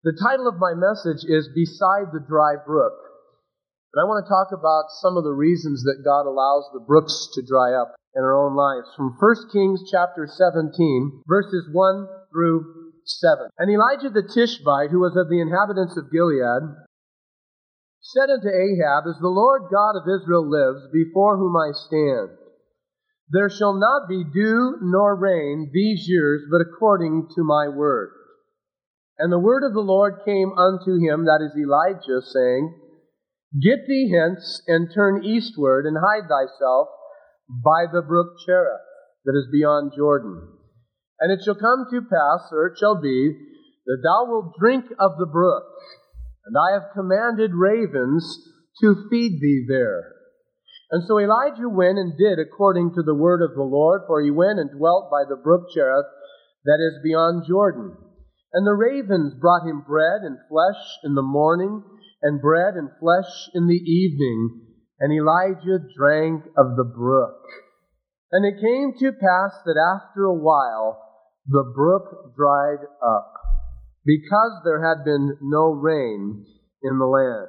The title of my message is Beside the Dry Brook. And I want to talk about some of the reasons that God allows the brooks to dry up in our own lives. From 1 Kings chapter 17, verses 1 through 7. And Elijah the Tishbite, who was of the inhabitants of Gilead, said unto Ahab, As the Lord God of Israel lives, before whom I stand, there shall not be dew nor rain these years, but according to my word. And the word of the Lord came unto him, that is Elijah, saying, Get thee hence, and turn eastward, and hide thyself by the brook Cherith, that is beyond Jordan. And it shall come to pass, or it shall be, that thou wilt drink of the brook, and I have commanded ravens to feed thee there. And so Elijah went and did according to the word of the Lord, for he went and dwelt by the brook Cherith, that is beyond Jordan. And the ravens brought him bread and flesh in the morning, and bread and flesh in the evening. And Elijah drank of the brook. And it came to pass that after a while the brook dried up, because there had been no rain in the land.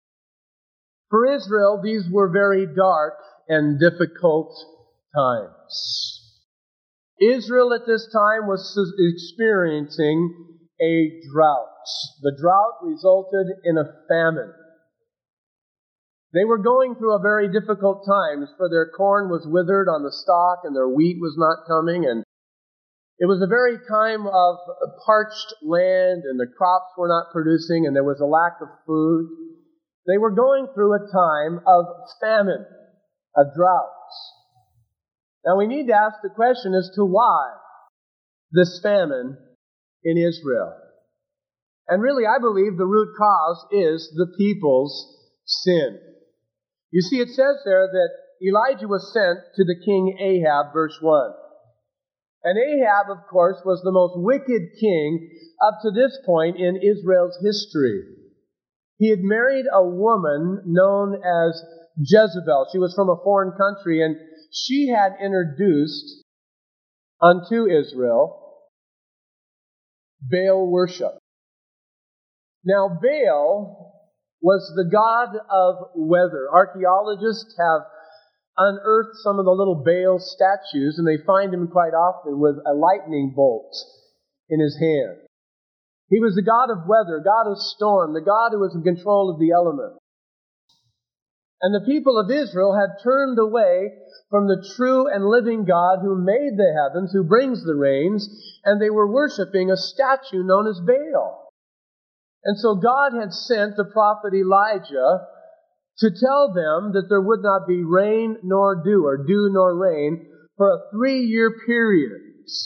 For Israel, these were very dark and difficult times. Israel at this time was experiencing a drought. The drought resulted in a famine. They were going through a very difficult times, for their corn was withered on the stalk and their wheat was not coming, and it was a very time of parched land, and the crops were not producing, and there was a lack of food. They were going through a time of famine, a drought. Now we need to ask the question as to why this famine in Israel. And really, I believe the root cause is the people's sin. You see, it says there that Elijah was sent to the king Ahab, verse 1. And Ahab, of course, was the most wicked king up to this point in Israel's history. He had married a woman known as Jezebel. She was from a foreign country, and she had introduced unto Israel Baal worship. Now, Baal was the god of weather. Archaeologists have unearthed some of the little Baal statues, and they find him quite often with a lightning bolt in his hand. He was the god of weather, god of storm, the god who was in control of the elements. And the people of Israel had turned away from the true and living God who made the heavens, who brings the rains, and they were worshiping a statue known as Baal. And so God had sent the prophet Elijah to tell them that there would not be rain nor dew, or dew nor rain, for a 3-year period.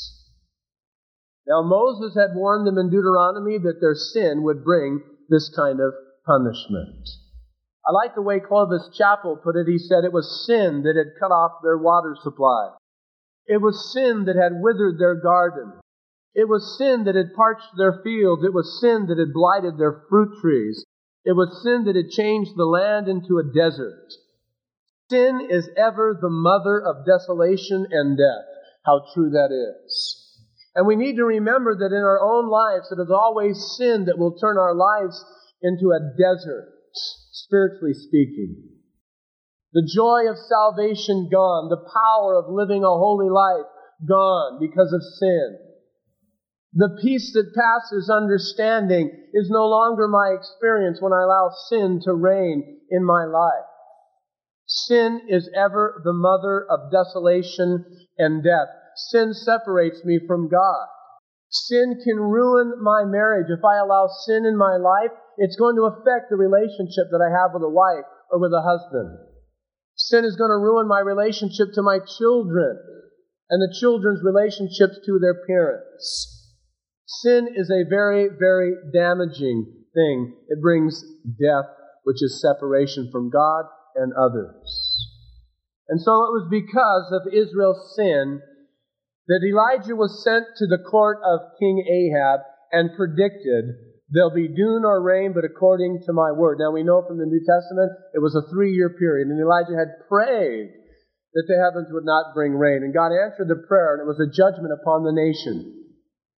Now Moses had warned them in Deuteronomy that their sin would bring this kind of punishment. I like the way Clovis Chappell put it. He said it was sin that had cut off their water supply. It was sin that had withered their garden. It was sin that had parched their fields. It was sin that had blighted their fruit trees. It was sin that had changed the land into a desert. Sin is ever the mother of desolation and death. How true that is. And we need to remember that in our own lives, it is always sin that will turn our lives into a desert, spiritually speaking. The joy of salvation gone. The power of living a holy life gone because of sin. The peace that passes understanding is no longer my experience when I allow sin to reign in my life. Sin is ever the mother of desolation and death. Sin separates me from God. Sin can ruin my marriage. If I allow sin in my life, it's going to affect the relationship that I have with a wife or with a husband. Sin is going to ruin my relationship to my children and the children's relationships to their parents. Sin is a very, very damaging thing. It brings death, which is separation from God and others. And so it was because of Israel's sin that Elijah was sent to the court of King Ahab and predicted, there'll be dew nor rain, but according to my word. Now we know from the New Testament, it was a 3-year period, and Elijah had prayed that the heavens would not bring rain. And God answered the prayer, and it was a judgment upon the nation.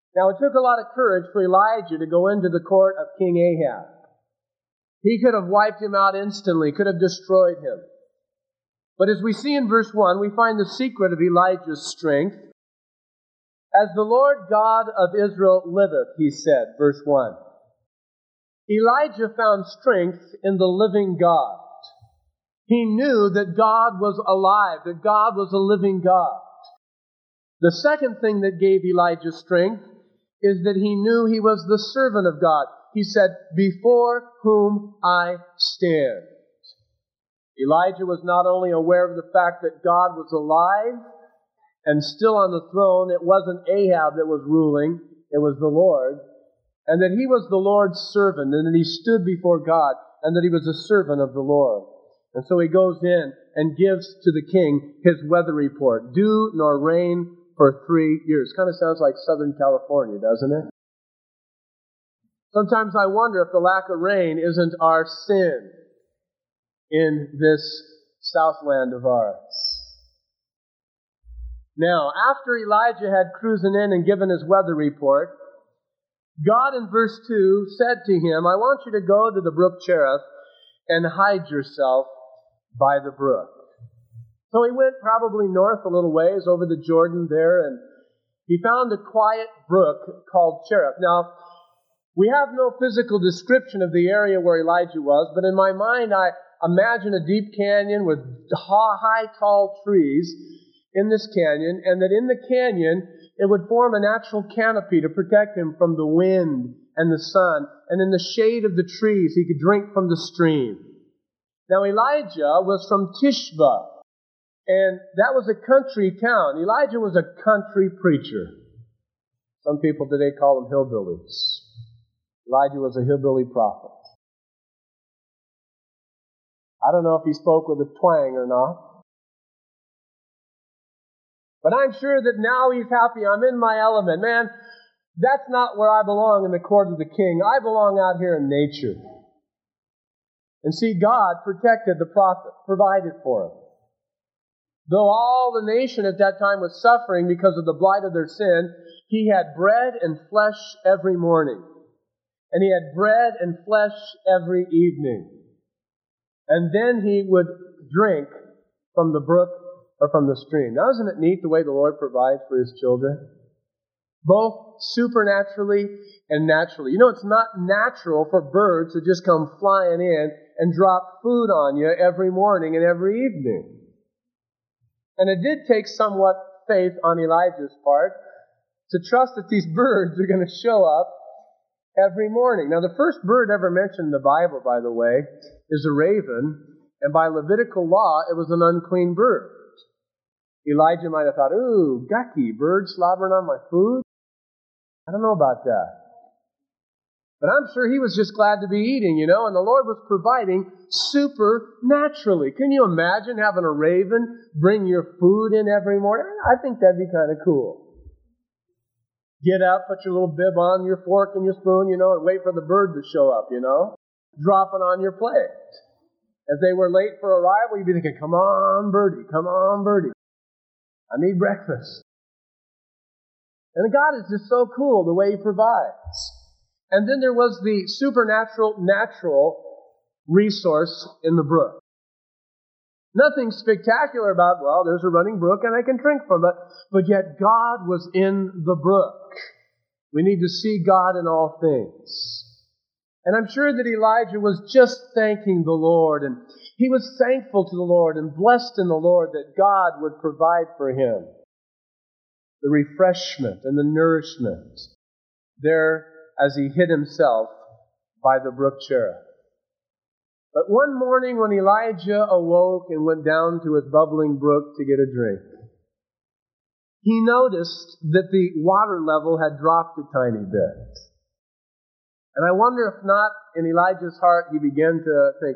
Now, it took a lot of courage for Elijah to go into the court of King Ahab. He could have wiped him out instantly, could have destroyed him. But as we see in verse 1, we find the secret of Elijah's strength. As the Lord God of Israel liveth, he said, verse 1. Elijah found strength in the living God. He knew that God was alive, that God was a living God. The second thing that gave Elijah strength is that he knew he was the servant of God. He said, before whom I stand. Elijah was not only aware of the fact that God was alive and still on the throne. It wasn't Ahab that was ruling, it was the Lord. And that he was the Lord's servant, and that he stood before God, and that he was a servant of the Lord. And so he goes in and gives to the king his weather report. Dew nor rain for 3 years. Kind of sounds like Southern California, doesn't it? Sometimes I wonder if the lack of rain isn't our sin in this Southland of ours. Now, after Elijah had cruising in and given his weather report, God in verse 2 said to him, I want you to go to the brook Cherith and hide yourself by the brook. So he went probably north a little ways over the Jordan there, and he found a quiet brook called Cherith. Now, we have no physical description of the area where Elijah was, but in my mind I imagine a deep canyon with high, tall trees in this canyon, and that in the canyon it would form a natural canopy to protect him from the wind and the sun, and in the shade of the trees he could drink from the stream. Now Elijah was from Tishba, and that was a country town. Elijah was a country preacher. Some people today call them hillbillies. Elijah was a hillbilly prophet. I don't know if he spoke with a twang or not. But I'm sure that now he's happy. I'm in my element. Man, that's not where I belong in the court of the king. I belong out here in nature. And see, God protected the prophet, provided for him. Though all the nation at that time was suffering because of the blight of their sin, he had bread and flesh every morning. And he had bread and flesh every evening. And then he would drink from the brook or from the stream. Now, isn't it neat the way the Lord provides for His children? Both supernaturally and naturally. You know, it's not natural for birds to just come flying in and drop food on you every morning and every evening. And it did take somewhat faith on Elijah's part to trust that these birds are going to show up every morning. Now, the first bird ever mentioned in the Bible, by the way, is a raven, and by Levitical law, it was an unclean bird. Elijah might have thought, ooh, gucky, bird slobbering on my food? I don't know about that. But I'm sure he was just glad to be eating, you know, and the Lord was providing supernaturally. Can you imagine having a raven bring your food in every morning? I think that'd be kind of cool. Get up, put your little bib on, your fork and your spoon, you know, and wait for the bird to show up, you know, dropping on your plate. If they were late for arrival, you'd be thinking, come on, birdie, come on, birdie. I need breakfast. And God is just so cool the way He provides. And then there was the supernatural, natural resource in the brook. Nothing spectacular about, well, there's a running brook and I can drink from it. But yet God was in the brook. We need to see God in all things. And I'm sure that Elijah was just thanking the Lord, and he was thankful to the Lord and blessed in the Lord that God would provide for him the refreshment and the nourishment there as he hid himself by the brook Cherith. But one morning when Elijah awoke and went down to his bubbling brook to get a drink, he noticed that the water level had dropped a tiny bit. And I wonder if not, in Elijah's heart, he began to think,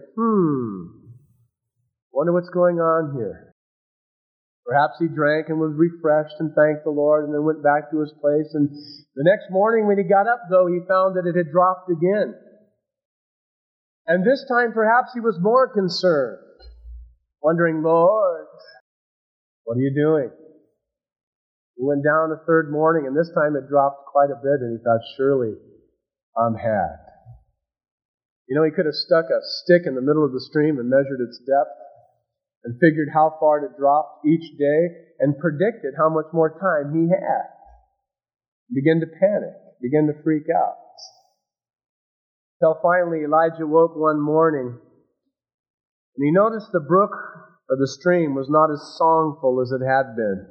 wonder what's going on here. Perhaps he drank and was refreshed and thanked the Lord and then went back to his place. And the next morning when he got up, though, he found that it had dropped again. And this time perhaps he was more concerned, wondering, Lord, what are you doing? He went down a third morning, and this time it dropped quite a bit, and he thought, surely I'm had. You know, he could have stuck a stick in the middle of the stream and measured its depth and figured how far it dropped each day and predicted how much more time he had. Began to panic, began to freak out. Till finally Elijah woke one morning and he noticed the brook or the stream was not as songful as it had been.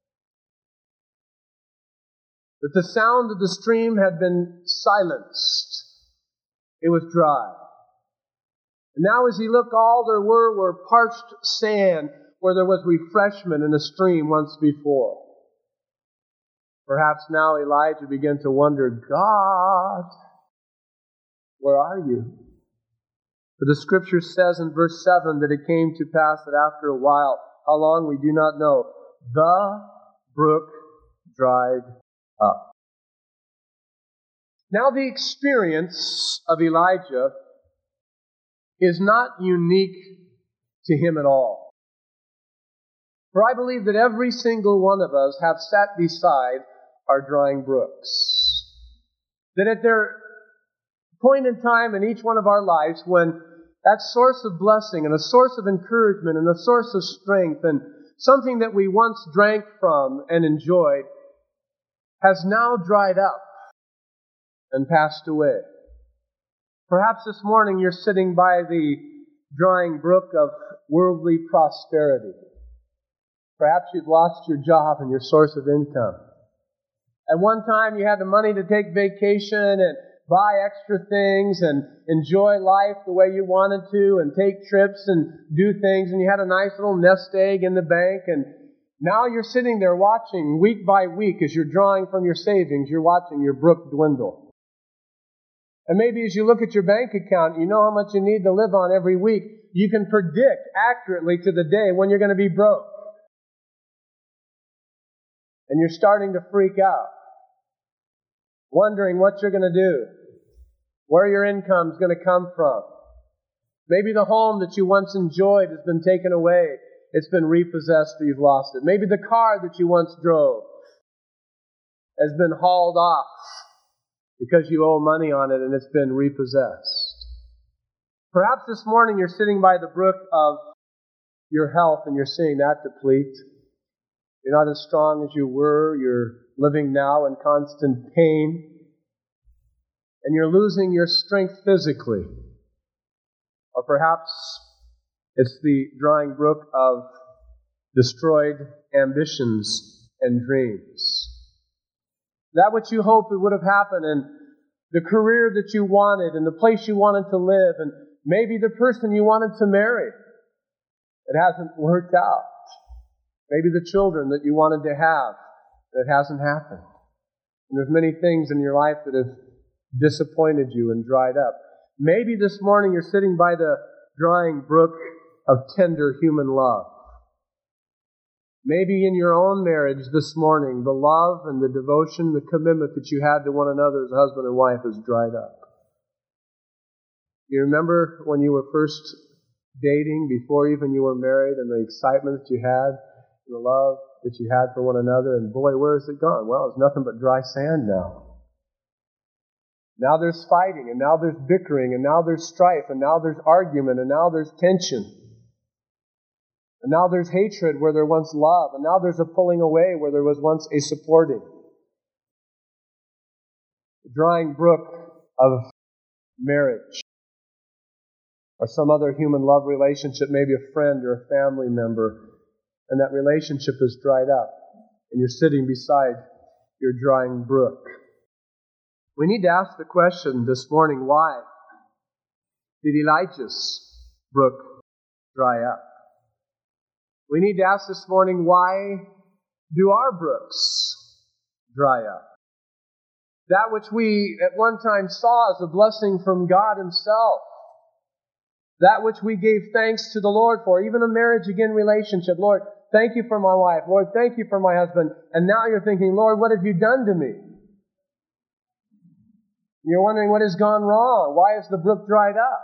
That the sound of the stream had been silenced. It was dry. And now as he looked, all there were parched sand where there was refreshment in a stream once before. Perhaps now Elijah began to wonder, God, where are you? For the Scripture says in verse 7 that it came to pass that after a while, how long we do not know, the brook dried up. Now the experience of Elijah is not unique to him at all. For I believe that every single one of us have sat beside our drying brooks. That at their point in time in each one of our lives when that source of blessing and a source of encouragement and a source of strength and something that we once drank from and enjoyed has now dried up and passed away. Perhaps this morning you're sitting by the drying brook of worldly prosperity. Perhaps you've lost your job and your source of income. At one time you had the money to take vacation and buy extra things and enjoy life the way you wanted to and take trips and do things, and you had a nice little nest egg in the bank, and now you're sitting there watching week by week as you're drawing from your savings, you're watching your brook dwindle. And maybe as you look at your bank account, you know how much you need to live on every week. You can predict accurately to the day when you're going to be broke. And you're starting to freak out, wondering what you're going to do, where your income is going to come from. Maybe the home that you once enjoyed has been taken away. It's been repossessed or you've lost it. Maybe the car that you once drove has been hauled off because you owe money on it and it's been repossessed. Perhaps this morning you're sitting by the brook of your health and you're seeing that deplete. You're not as strong as you were. You're living now in constant pain. And you're losing your strength physically. Or perhaps it's the drying brook of destroyed ambitions and dreams. That which you hoped would have happened, and the career that you wanted, and the place you wanted to live, and maybe the person you wanted to marry. It hasn't worked out. Maybe the children that you wanted to have, that hasn't happened. And there's many things in your life that have disappointed you and dried up. Maybe this morning you're sitting by the drying brook of tender human love. Maybe in your own marriage this morning, the love and the devotion, the commitment that you had to one another as husband and wife has dried up. You remember when you were first dating, before even you were married, and the excitement that you had, the love that you had for one another, and boy, where has it gone? Well, it's nothing but dry sand now. Now there's fighting, and now there's bickering, and now there's strife, and now there's argument, and now there's tension. And now there's hatred where there once love, and now there's a pulling away where there was once a supporting. The drying brook of marriage, or some other human love relationship, maybe a friend or a family member, and that relationship is dried up, and you're sitting beside your drying brook. We need to ask the question this morning, why did Elijah's brook dry up? We need to ask this morning, why do our brooks dry up? That which we at one time saw as a blessing from God Himself, that which we gave thanks to the Lord for, even a marriage again relationship. Lord, thank you for my wife. Lord, thank you for my husband. And now you're thinking, Lord, what have you done to me? You're wondering what has gone wrong. Why is the brook dried up?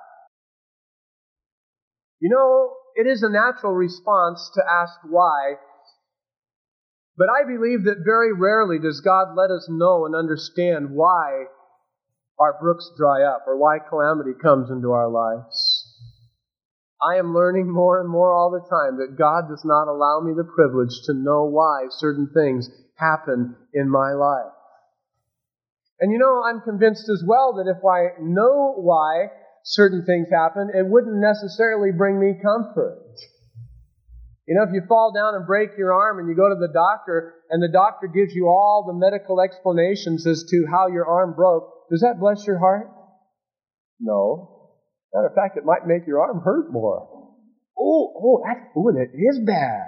You know, it is a natural response to ask why But I believe that very rarely does God let us know and understand why our brooks dry up or why calamity comes into our lives. I am learning more and more all the time that God does not allow me the privilege to know why certain things happen in my life. And I'm convinced as well that if I know why certain things happen, it wouldn't necessarily bring me comfort. If you fall down and break your arm and you go to the doctor and the doctor gives you all the medical explanations as to how your arm broke, does that bless your heart? No. Matter of fact, it might make your arm hurt more. That is bad.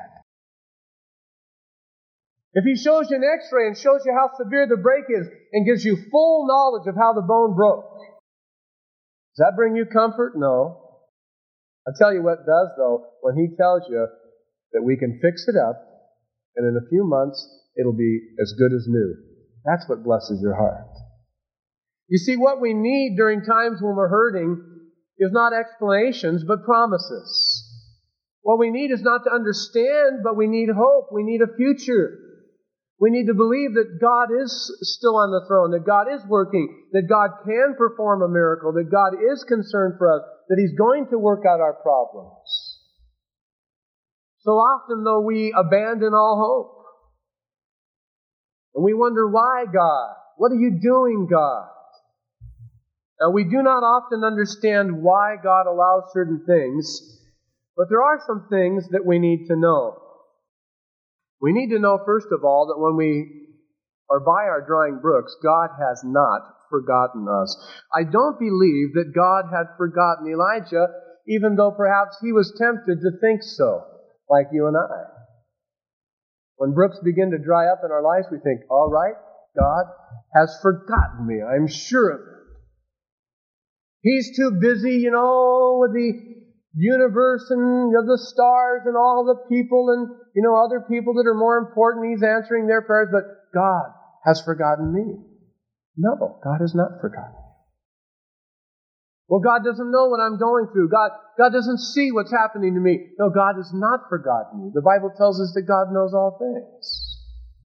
If he shows you an x-ray and shows you how severe the break is and gives you full knowledge of how the bone broke, does that bring you comfort? No. I'll tell you what it does, though, when he tells you that we can fix it up and in a few months it'll be as good as new. That's what blesses your heart. You see, what we need during times when we're hurting is not explanations, but promises. What we need is not to understand, but we need hope. We need a future. We need to believe that God is still on the throne, that God is working, that God can perform a miracle, that God is concerned for us, that He's going to work out our problems. So often, though, we abandon all hope. And we wonder, why, God? What are you doing, God? Now, we do not often understand why God allows certain things, but there are some things that we need to know. We need to know, first of all, that when we are by our drying brooks, God has not forgotten us. I don't believe that God had forgotten Elijah, even though perhaps he was tempted to think so, like you and I. When brooks begin to dry up in our lives, we think, all right, God has forgotten me. I'm sure of it. He's too busy, with the universe and the stars and all the people and, other people that are more important. He's answering their prayers, but God has forgotten me. No, God has not forgotten you. Well, God doesn't know what I'm going through. God doesn't see what's happening to me. No, God has not forgotten you. The Bible tells us that God knows all things.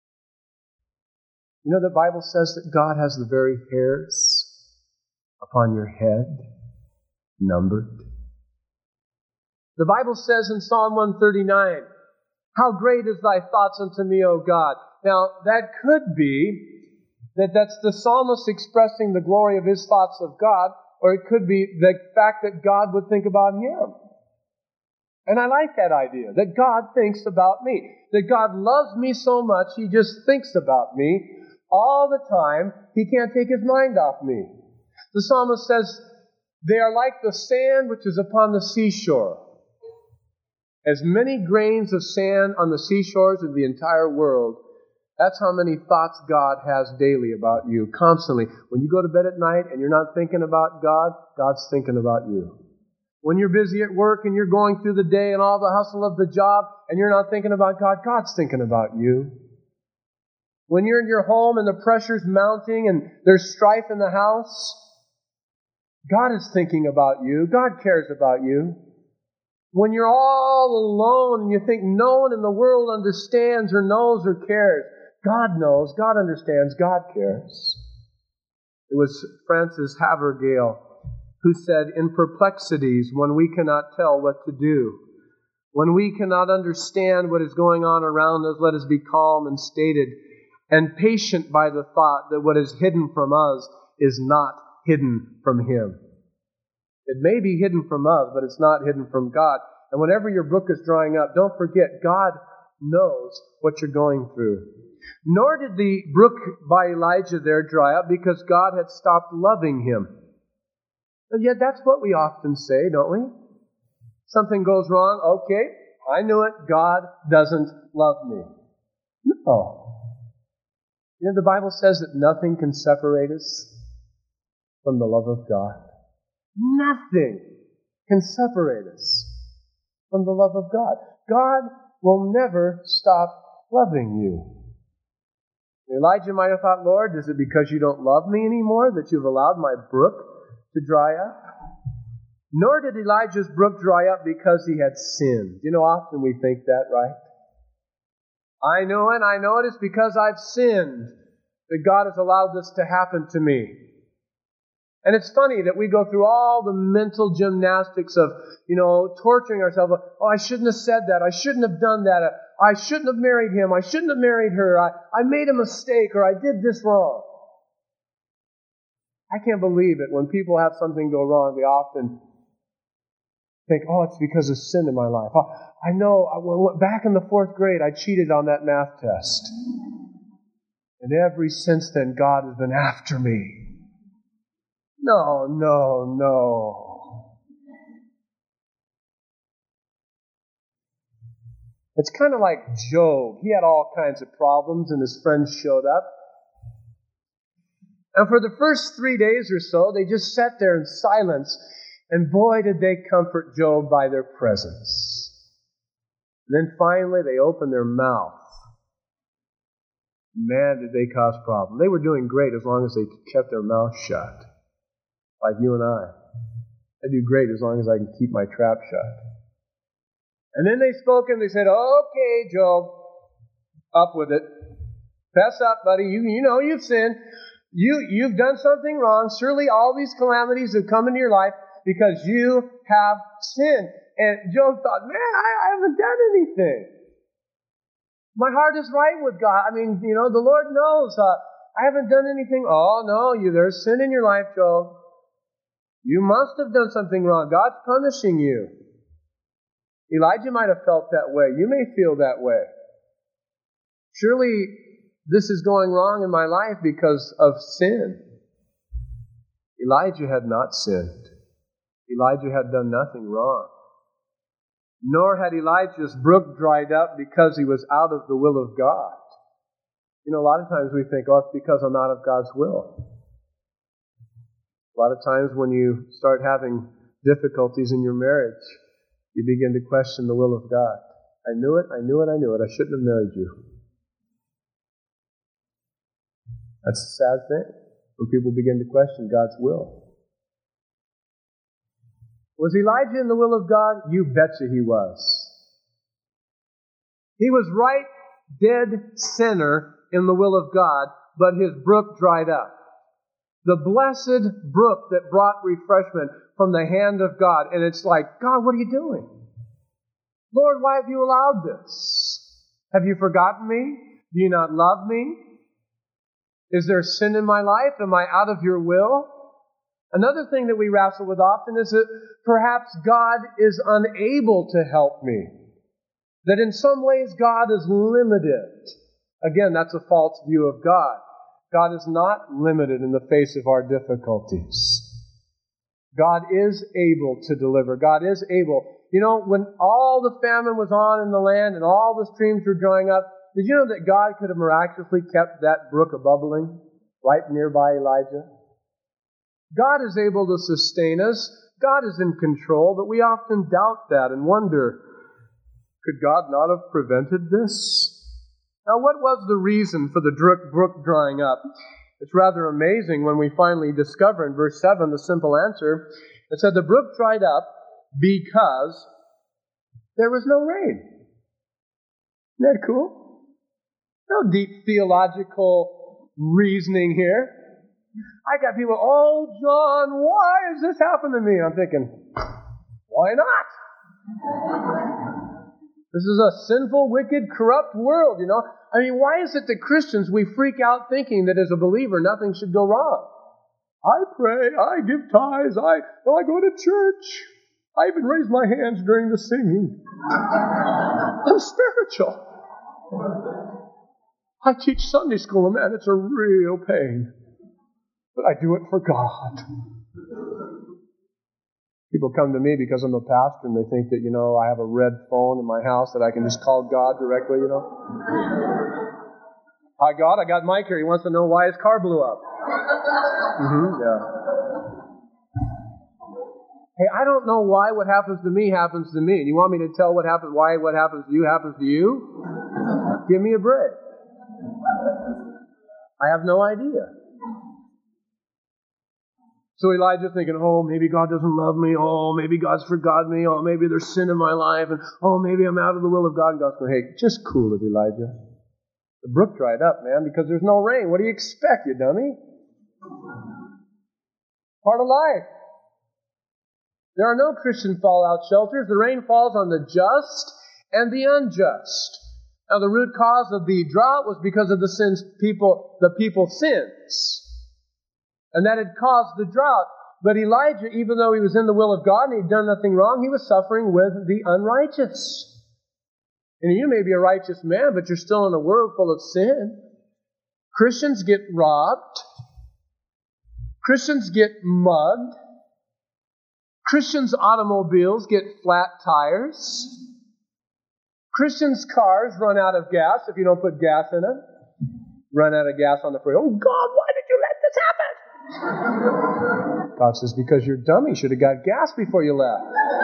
The Bible says that God has the very hairs upon your head numbered. The Bible says in Psalm 139, how great is thy thoughts unto me, O God. Now, that could be that's the psalmist expressing the glory of his thoughts of God, or it could be the fact that God would think about him. And I like that idea, that God thinks about me, that God loves me so much, He just thinks about me all the time. He can't take His mind off me. The psalmist says, they are like the sand which is upon the seashore. As many grains of sand on the seashores of the entire world, that's how many thoughts God has daily about you, constantly. When you go to bed at night and you're not thinking about God, God's thinking about you. When you're busy at work and you're going through the day and all the hustle of the job and you're not thinking about God, God's thinking about you. When you're in your home and the pressure's mounting and there's strife in the house, God is thinking about you. God cares about you. When you're all alone and you think no one in the world understands or knows or cares, God knows, God understands, God cares. It was Francis Havergal who said, in perplexities, when we cannot tell what to do, when we cannot understand what is going on around us, let us be calm and stated and patient by the thought that what is hidden from us is not hidden from Him. It may be hidden from us, but it's not hidden from God. And whenever your brook is drying up, don't forget, God knows what you're going through. Nor did the brook by Elijah there dry up because God had stopped loving him. But yet that's what we often say, don't we? Something goes wrong, okay, I knew it, God doesn't love me. No. The Bible says that nothing can separate us from the love of God. Nothing can separate us from the love of God. God will never stop loving you. Elijah might have thought, Lord, is it because you don't love me anymore that you've allowed my brook to dry up? Nor did Elijah's brook dry up because he had sinned. Often we think that, right? I know it is because I've sinned that God has allowed this to happen to me. And it's funny that we go through all the mental gymnastics of, torturing ourselves. Oh, I shouldn't have said that. I shouldn't have done that. I shouldn't have married him. I shouldn't have married her. I made a mistake, or I did this wrong. I can't believe it. When people have something go wrong, they often think, oh, it's because of sin in my life. I know, back in the 4th grade, I cheated on that math test. And ever since then, God has been after me. No. It's kind of like Job. He had all kinds of problems, and his friends showed up. And for the first 3 days or so, they just sat there in silence. And boy, did they comfort Job by their presence. And then finally, they opened their mouth. Man, did they cause problems. They were doing great as long as they kept their mouth shut. Like you and I. I do great as long as I can keep my trap shut. And then they spoke and they said, okay, Job, up with it. Fess up, buddy. You know you've sinned. You've done something wrong. Surely all these calamities have come into your life because you have sinned. And Job thought, man, I haven't done anything. My heart is right with God. The Lord knows. I haven't done anything. Oh, no, there's sin in your life, Job. You must have done something wrong. God's punishing you. Elijah might have felt that way. You may feel that way. Surely this is going wrong in my life because of sin. Elijah had not sinned. Elijah had done nothing wrong. Nor had Elijah's brook dried up because he was out of the will of God. A lot of times we think, it's because I'm out of God's will. A lot of times when you start having difficulties in your marriage, you begin to question the will of God. I knew it. I shouldn't have married you. That's a sad thing when people begin to question God's will. Was Elijah in the will of God? You betcha he was. He was right dead center in the will of God, but his brook dried up. The blessed brook that brought refreshment from the hand of God. And it's like, God, what are you doing? Lord, why have you allowed this? Have you forgotten me? Do you not love me? Is there sin in my life? Am I out of your will? Another thing that we wrestle with often is that perhaps God is unable to help me. That in some ways God is limited. Again, that's a false view of God. God is not limited in the face of our difficulties. God is able to deliver. God is able. When all the famine was on in the land and all the streams were drying up, did you know that God could have miraculously kept that brook a-bubbling right nearby Elijah? God is able to sustain us. God is in control, but we often doubt that and wonder, could God not have prevented this? Now, what was the reason for the brook drying up? It's rather amazing when we finally discover in verse 7 the simple answer. It said the brook dried up because there was no rain. Isn't that cool? No deep theological reasoning here. I got people, John, why has this happened to me? I'm thinking, why not? This is a sinful, wicked, corrupt world, why is it that Christians, we freak out thinking that as a believer, nothing should go wrong? I pray, I give tithes, I go to church. I even raise my hands during the singing. I'm spiritual. I teach Sunday school, and man, it's a real pain. But I do it for God. People come to me because I'm a pastor and they think that, I have a red phone in my house that I can just call God directly, Hi, God, I got Mike here. He wants to know why his car blew up. Yeah. Hey, I don't know why what happens to me happens to me. And you want me to tell why what happens to you happens to you? Give me a break. I have no idea. So Elijah's thinking, oh, maybe God doesn't love me. Oh, maybe God's forgotten me. Oh, maybe there's sin in my life. And oh, maybe I'm out of the will of God. And God's going, hey, just cool it, Elijah. The brook dried up, man, because there's no rain. What do you expect, you dummy? Part of life. There are no Christian fallout shelters. The rain falls on the just and the unjust. Now, the root cause of the drought was because of the people's sins. And that had caused the drought. But Elijah, even though he was in the will of God and he'd done nothing wrong, he was suffering with the unrighteous. And you may be a righteous man, but you're still in a world full of sin. Christians get robbed. Christians get mugged. Christians' automobiles get flat tires. Christians' cars run out of gas if you don't put gas in them. Run out of gas on the freeway. Oh, God, why did you let this happen? God says, because you're dumb. You should have got gas before you left.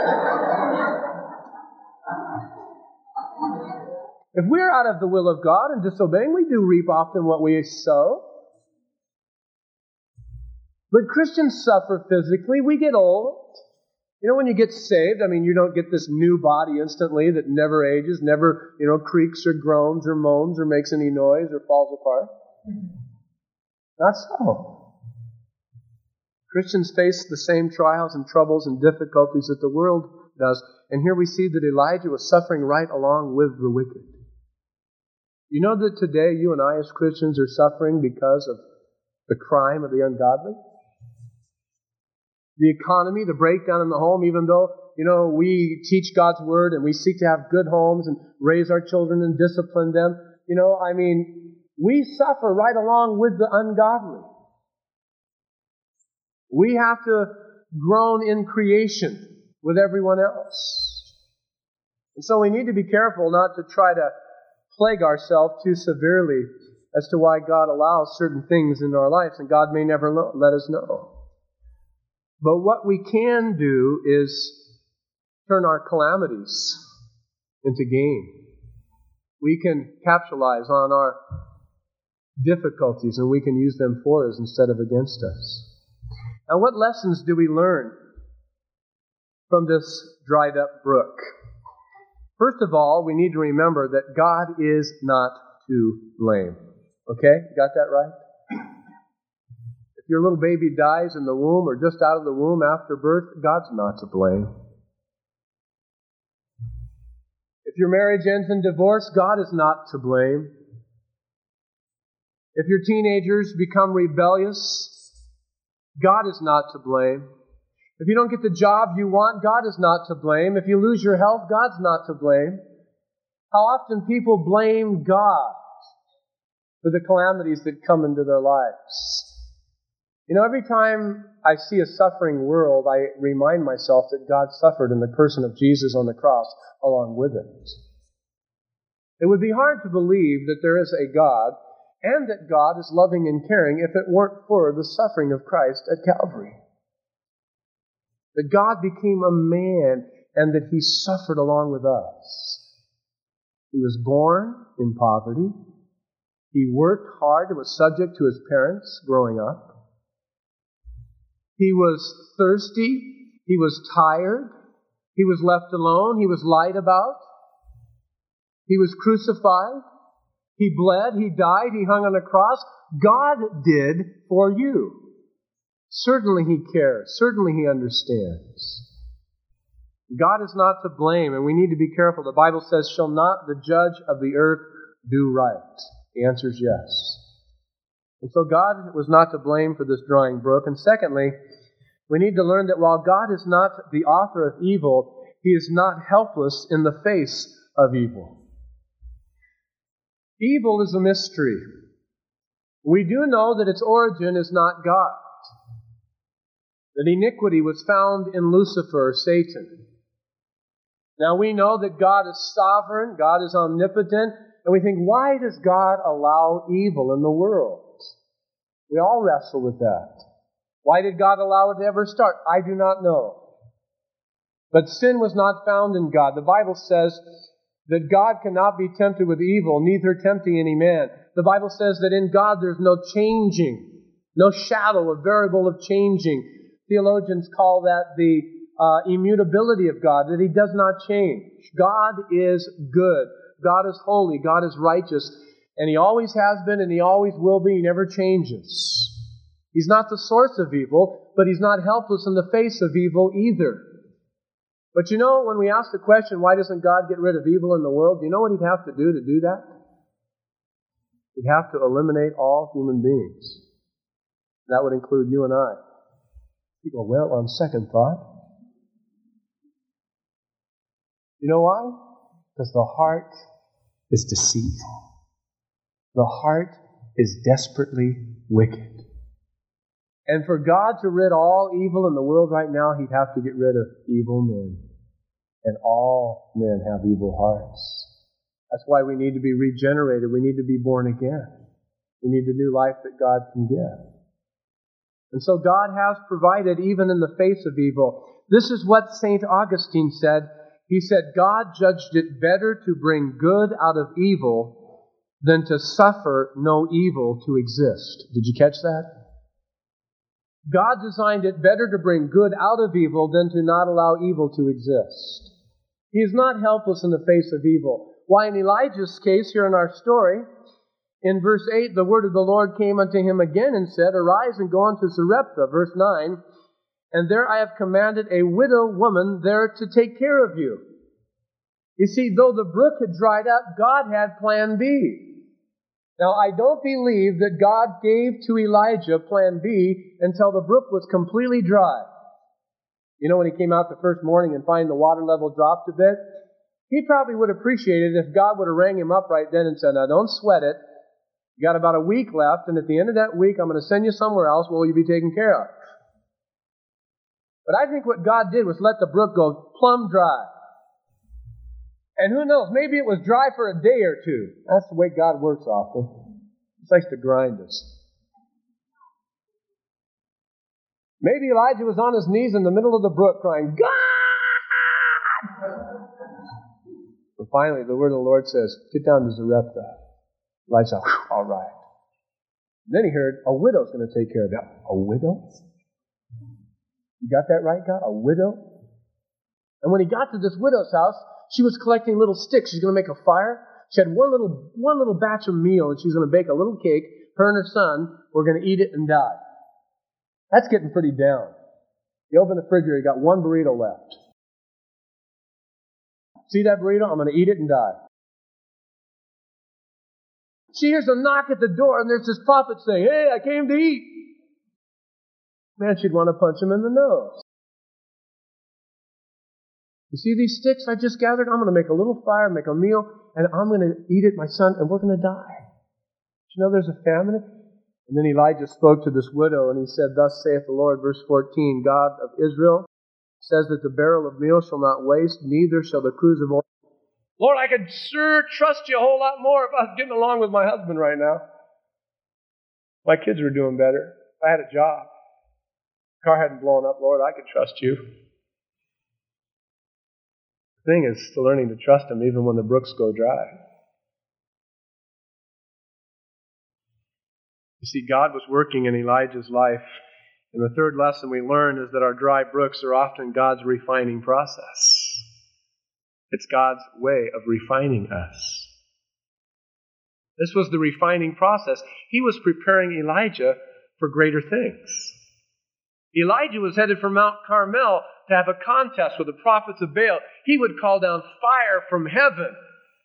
If we're out of the will of God and disobeying, we do reap often what we sow. But Christians suffer physically. We get old. You know, when you get saved, you don't get this new body instantly that never ages, never, creaks or groans or moans or makes any noise or falls apart. Not so. Christians face the same trials and troubles and difficulties that the world does. And here we see that Elijah was suffering right along with the wicked. You know that today you and I as Christians are suffering because of the crime of the ungodly? The economy, the breakdown in the home, even though, we teach God's Word and we seek to have good homes and raise our children and discipline them. We suffer right along with the ungodly. We have to groan in creation with everyone else. And so we need to be careful not to try to plague ourselves too severely as to why God allows certain things in our lives, and God may never let us know. But what we can do is turn our calamities into gain. We can capitalize on our difficulties and we can use them for us instead of against us. Now, what lessons do we learn from this dried up brook? First of all, we need to remember that God is not to blame. Okay? Got that right? If your little baby dies in the womb or just out of the womb after birth, God's not to blame. If your marriage ends in divorce, God is not to blame. If your teenagers become rebellious, God is not to blame. If you don't get the job you want, God is not to blame. If you lose your health, God's not to blame. How often people blame God for the calamities that come into their lives. Every time I see a suffering world, I remind myself that God suffered in the person of Jesus on the cross along with it. It would be hard to believe that there is a God and that God is loving and caring if it weren't for the suffering of Christ at Calvary. That God became a man and that He suffered along with us. He was born in poverty. He worked hard and was subject to his parents growing up. He was thirsty. He was tired. He was left alone. He was lied about. He was crucified. He bled. He died. He hung on a cross. God did for you. Certainly He cares. Certainly He understands. God is not to blame, and we need to be careful. The Bible says, "Shall not the judge of the earth do right?" The answer is yes. And so God was not to blame for this drying brook. And secondly, we need to learn that while God is not the author of evil, He is not helpless in the face of evil. Evil is a mystery. We do know that its origin is not God. That iniquity was found in Lucifer, Satan. Now we know that God is sovereign, God is omnipotent, and we think, why does God allow evil in the world? We all wrestle with that. Why did God allow it to ever start? I do not know. But sin was not found in God. The Bible says that God cannot be tempted with evil, neither tempting any man. The Bible says that in God there's no changing, no shadow, a variable of changing. Theologians call that the immutability of God, that He does not change. God is good. God is holy. God is righteous. And He always has been and He always will be. He never changes. He's not the source of evil, but He's not helpless in the face of evil either. But you know, when we ask the question, why doesn't God get rid of evil in the world? Do you know what He'd have to do that? He'd have to eliminate all human beings. That would include you and I. You go, well, on second thought. You know why? Because the heart is deceitful. The heart is desperately wicked. And for God to rid all evil in the world right now, He'd have to get rid of evil men. And all men have evil hearts. That's why we need to be regenerated. We need to be born again. We need the new life that God can give. And so God has provided even in the face of evil. This is what St. Augustine said. He said, God judged it better to bring good out of evil than to suffer no evil to exist. Did you catch that? God designed it better to bring good out of evil than to not allow evil to exist. He is not helpless in the face of evil. Why, in Elijah's case here in our story, in verse 8, the word of the Lord came unto him again and said, Arise and go unto Zarephath. Verse 9, and there I have commanded a widow woman there to take care of you. You see, though the brook had dried up, God had plan B. Now, I don't believe that God gave to Elijah plan B until the brook was completely dry. You know, when he came out the first morning and find the water level dropped a bit, he probably would appreciate it if God would have rang him up right then and said, now don't sweat it. You got about a week left, and at the end of that week, I'm going to send you somewhere else where you'll be taken care of. But I think what God did was let the brook go plumb dry. And who knows, maybe it was dry for a day or two. That's the way God works often. He likes to grind us. Maybe Elijah was on his knees in the middle of the brook crying, God! But finally, the word of the Lord says, get down to Zarephath. Elijah, all right. Then he heard, a widow's going to take care of you. A widow? You got that right, God? A widow? And when he got to this widow's house, she was collecting little sticks. She's going to make a fire. She had one little batch of meal, and she's going to bake a little cake. Her and her son were going to eat it and die. That's getting pretty down. You open the refrigerator, you got one burrito left. See that burrito? I'm going to eat it and die. She hears a knock at the door, and there's this prophet saying, hey, I came to eat. Man, she'd want to punch him in the nose. You see these sticks I just gathered? I'm going to make a little fire, make a meal, and I'm going to eat it, my son, and we're going to die. Do you know there's a famine? And then Elijah spoke to this widow, and he said, thus saith the Lord, verse 14, God of Israel says that the barrel of meal shall not waste, neither shall the cruse of oil. Lord, I could sure trust you a whole lot more if I was getting along with my husband right now. My kids were doing better. If I had a job. The car hadn't blown up, Lord, I could trust you. The thing is still learning to trust Him even when the brooks go dry. You see, God was working in Elijah's life. And the third lesson we learn is that our dry brooks are often God's refining process. It's God's way of refining us. This was the refining process. He was preparing Elijah for greater things. Elijah was headed for Mount Carmel to have a contest with the prophets of Baal. He would call down fire from heaven.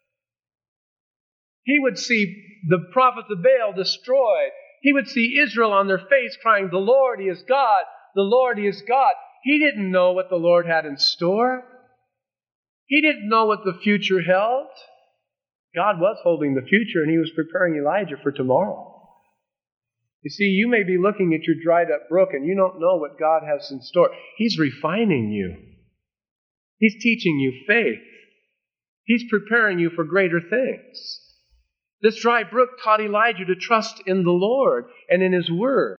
He would see the prophets of Baal destroyed. He would see Israel on their face crying, the Lord, He is God. The Lord, He is God. He didn't know what the Lord had in store. He didn't know what the future held. God was holding the future, and He was preparing Elijah for tomorrow. You see, you may be looking at your dried up brook, and you don't know what God has in store. He's refining you. He's teaching you faith. He's preparing you for greater things. This dry brook taught Elijah to trust in the Lord and in His Word.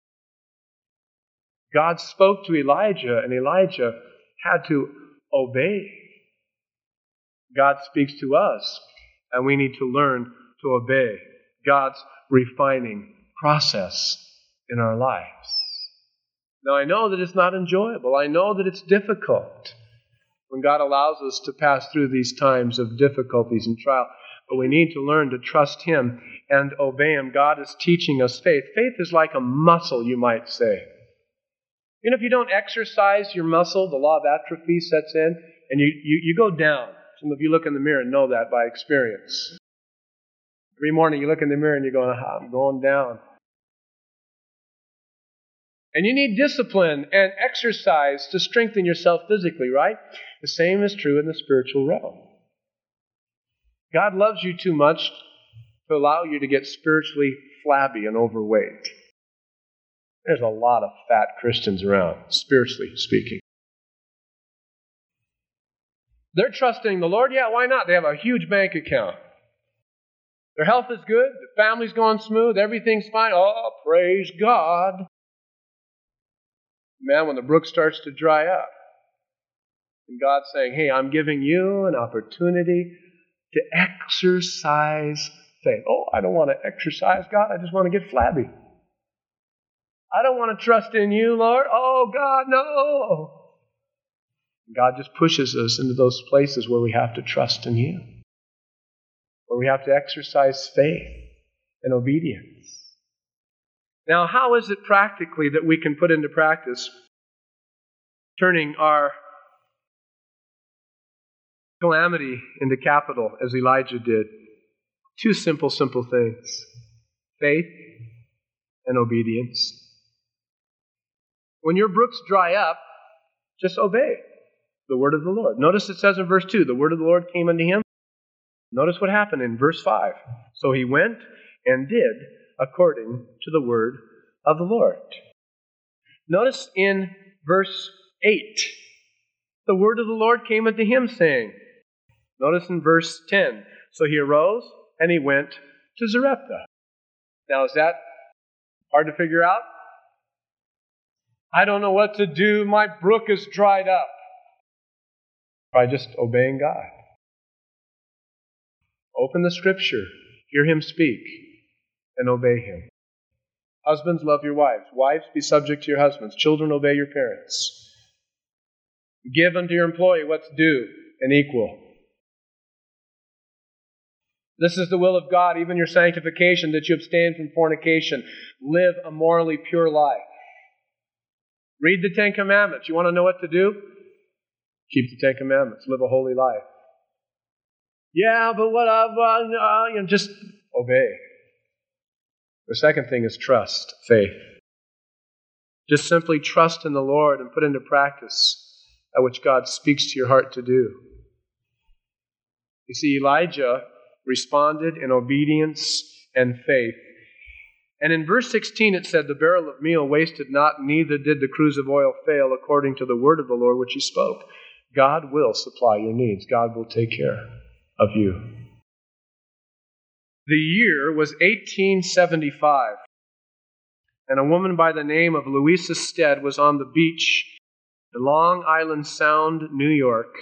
God spoke to Elijah, and Elijah had to obey. God speaks to us, and we need to learn to obey God's refining process in our lives. Now, I know that it's not enjoyable. I know that it's difficult when God allows us to pass through these times of difficulties and trial. But we need to learn to trust Him and obey Him. God is teaching us faith. Faith is like a muscle, you might say. You know, if you don't exercise your muscle, the law of atrophy sets in, and you go down. Some of you look in the mirror and know that by experience. Every morning you look in the mirror and you're going, I'm going down. And you need discipline and exercise to strengthen yourself physically, right? The same is true in the spiritual realm. God loves you too much to allow you to get spiritually flabby and overweight. There's a lot of fat Christians around, spiritually speaking. They're trusting the Lord. Yeah, why not? They have a huge bank account. Their health is good. Their family's going smooth. Everything's fine. Oh, praise God. Man, when the brook starts to dry up, and God's saying, hey, I'm giving you an opportunity to exercise faith. Oh, I don't want to exercise, God. I just want to get flabby. I don't want to trust in you, Lord. Oh, God, no. God just pushes us into those places where we have to trust in Him, where we have to exercise faith and obedience. Now, how is it practically that we can put into practice turning our calamity into capital as Elijah did? Two simple things: faith and obedience. When your brooks dry up, just obey the word of the Lord. Notice it says in verse 2, the word of the Lord came unto him. Notice what happened in verse 5. So he went and did according to the word of the Lord. Notice in verse 8, the word of the Lord came unto him, saying. Notice in verse 10, so he arose and he went to Zarephath. Now, is that hard to figure out? I don't know what to do. My brook is dried up. By just obeying God. Open the Scripture, hear Him speak, and obey Him. Husbands, love your wives. Wives, be subject to your husbands. Children, obey your parents. Give unto your employee what's due and equal. This is the will of God, even your sanctification, that you abstain from fornication. Live a morally pure life. Read the Ten Commandments. You want to know what to do? Keep the Ten Commandments. Live a holy life. Yeah, but just obey. The second thing is trust, faith. Just simply trust in the Lord and put into practice that which God speaks to your heart to do. You see, Elijah responded in obedience and faith. And in verse 16 it said, the barrel of meal wasted not, neither did the cruse of oil fail, according to the word of the Lord which He spoke. God will supply your needs. God will take care of you. The year was 1875, and a woman by the name of Louisa Stead was on the beach in Long Island Sound, New York.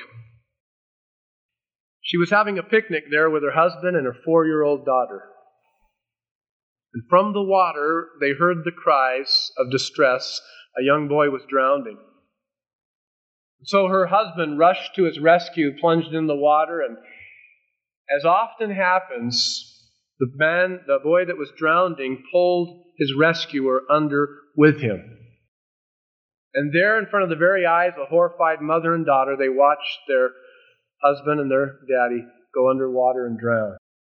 She was having a picnic there with her husband and her 4-year-old daughter. And from the water, they heard the cries of distress. A young boy was drowning. So her husband rushed to his rescue, plunged in the water, and as often happens, the boy that was drowning pulled his rescuer under with him. And there in front of the very eyes of a horrified mother and daughter, they watched their husband and their daddy go underwater and drown.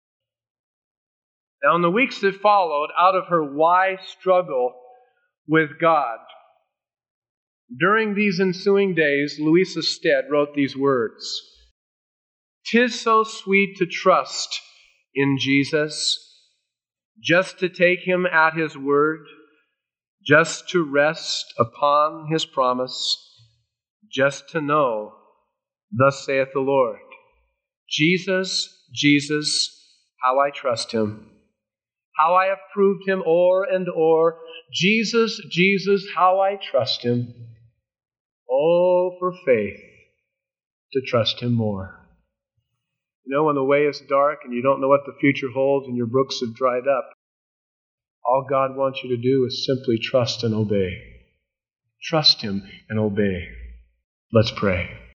Now, in the weeks that followed, out of her wise struggle with God, during these ensuing days, Louisa Stead wrote these words. 'Tis so sweet to trust in Jesus, just to take Him at His word, just to rest upon His promise, just to know, thus saith the Lord. Jesus, Jesus, how I trust Him, how I have proved Him o'er and o'er. Jesus, Jesus, how I trust Him. Oh, for faith to trust Him more. You know, when the way is dark and you don't know what the future holds and your brooks have dried up, all God wants you to do is simply trust and obey. Trust Him and obey. Let's pray.